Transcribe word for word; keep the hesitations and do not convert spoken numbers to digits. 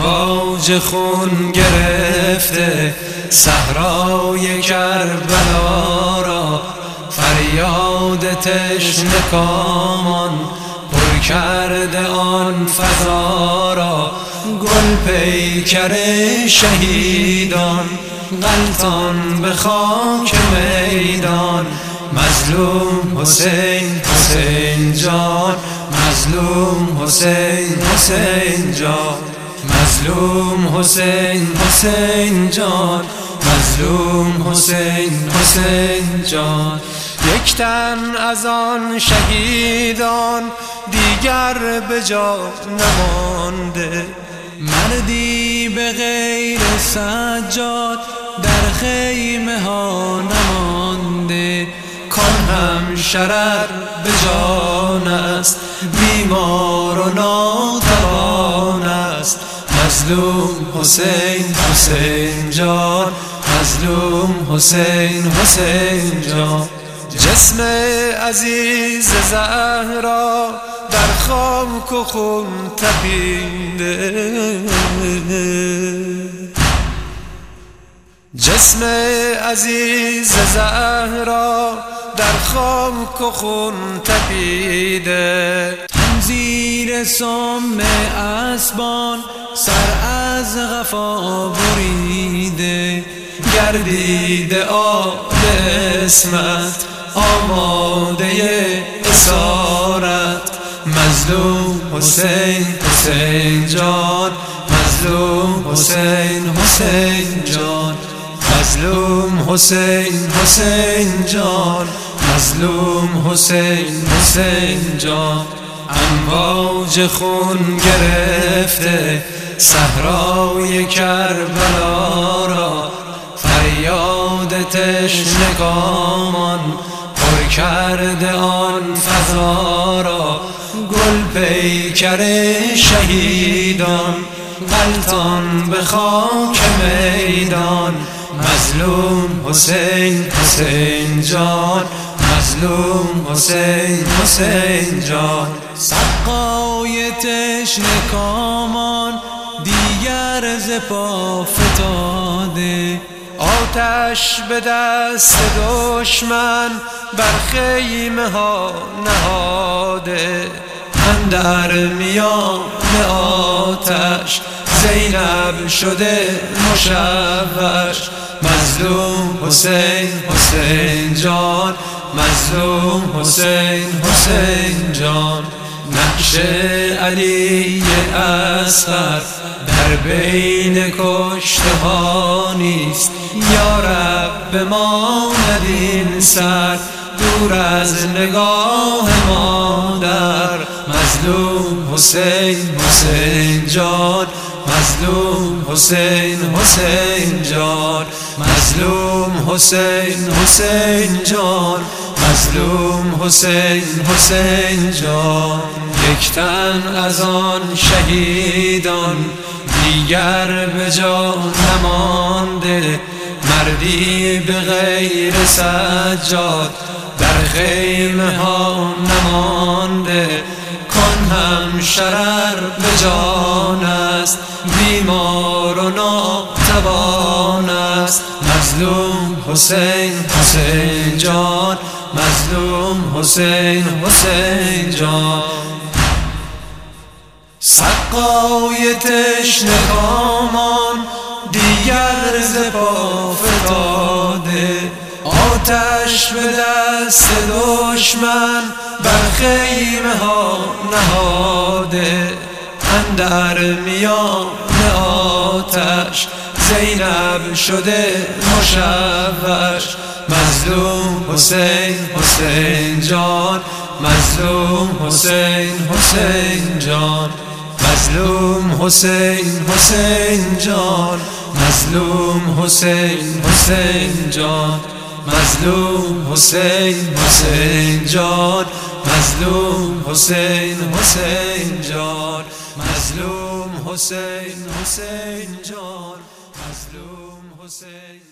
امواج خون گرفته صحرای کربلا را، فریاد تشنه کامان پر کرده آن فضا را. گل پیکر شهیدان غلطان به خاک میدان، مظلوم حسین حسین جان، مظلوم حسین حسین جان، مظلوم حسین حسین جان، مظلوم حسین حسین جان. یک تن از آن شهیدان دیگر به جا نمانده، مردی به غیر سجاد در خیمه ها نمانده. کان هم شرر به جان است، بیمار و ناتوان است. مظلوم حسین حسین جان، مظلوم حسین حسین جان. جسم عزیز زهرا در خاک و خون تپیده، جسم عزیز زهرا در خاک و خون تپیده. زیر سم اسبان سر از قفا بریده، گردیده آب اسمت آماده اسارت. مظلوم حسین حسین جان، مظلوم حسین حسین جان، مظلوم حسین حسین جان، مظلوم حسین حسین جان. امواج خون گرفته صحرای کربلا را، فریاد تشنه کامان پر کرده آن فضا را. گل پیکر شهیدان غلطان به خاک میدان، مظلوم حسین حسین جان، مظلوم حسین حسین جان. سقای تشنه کامان دیگر ز پا فتاده، آتش به دست دشمن بر خیمه ها نهاده. اندر میان آتش زینب شده مشوش. مظلوم حسین حسین جان، مظلوم حسین حسین جان. نقش علی اصغر در بین کشته ها نیست، یا رب بماند این سر دور از نگاه مادر. مظلوم حسین حسین جان، مظلوم حسین حسین جان، مظلوم حسین حسین جان، مظلوم حسین حسین جان. یک تن از آن شهیدان دیگر به جا نمانده، مردی به غیر سجاد در خیمه ها نمانده. کان هم شرر به جان است، بیمار و ناتوان است. مظلوم حسین حسین جان، مظلوم حسین حسین جان. سقای تشنه کامان دیگر ز پا فتاده، آتش به دست دشمن بر خیمه ها نهاده. اندر میان آتش زینب شده مشوش. مظلوم حسین حسین جان، مظلوم حسین حسین جان، مظلوم حسین حسین جان، مظلوم حسین حسین جان، مظلوم حسین حسین جان، مظلوم حسین حسین جان، مظلوم حسین حسین جان، مظلوم حسین